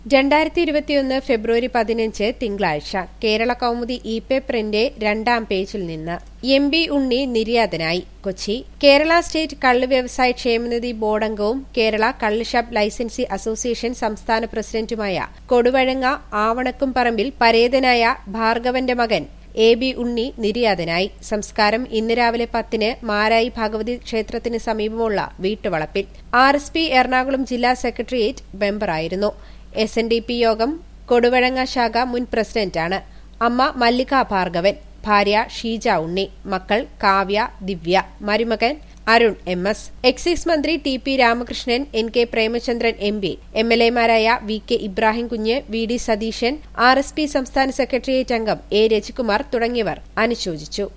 2021 ഫെബ്രുവരി 15 തിങ്കളാഴ്ച കേരള കൗമുദി ഇ-പേപ്പറിന്റെ 2ാം പേജിൽ നിന്ന് എം.ബി. ഉണ്ണി നിര്യാതനായി. കൊച്ചി കേരള സ്റ്റേറ്റ് കള്ള് വ്യവസായ ക്ഷേമനിധി ബോർഡംഗവും കേരള കള്ള് ഷാപ്പ് ലൈസൻസി അസോസിയേഷൻ സംസ്ഥാന പ്രസിഡന്റുമായ കൊടുവഴങ്ങ ആവണക്കുംപറമ്പിൽ പരേതനായ ഭാർഗവന്റെ മകൻ എ.ബി. ഉണ്ണി നിര്യാതനായി. സംസ്കാരം ഇന്ന് രാവിലെ 10-ന് മാരായി ഭഗവതി ക്ഷേത്രത്തിന് സമീപമുള്ള വീട്ടുവളപ്പിൽ. ആർ.എസ്.പി. എറണാകുളം ജില്ലാ സെക്രട്ടേറിയറ്റ് മെമ്പറായിരുന്നു. എസ്.എൻ.ഡി.പി യോഗം കൊടുവഴങ്ങ ശാഖ മുൻ പ്രസിഡന്റാണ്. അമ്മ മല്ലിക ഭാർഗവൻ, ഭാര്യ ഷീജ ഉണ്ണി, മക്കൾ കാവ്യ, ദിവ്യ, മരുമകൻ അരുൺ എം.എസ്. എക്സൈസ് മന്ത്രി TP. Ramakrishnan, NK. Premachandran MP, എം.എൽ.എമാരായ വി.കെ. ഇബ്രാഹിം കുഞ്ഞ്, വി.ഡി. സതീശൻ, ആർ.എസ്.പി. സംസ്ഥാന സെക്രട്ടേറിയറ്റ് അംഗം എ. രജികുമാർ തുടങ്ങിയവർ അനുശോചിച്ചു.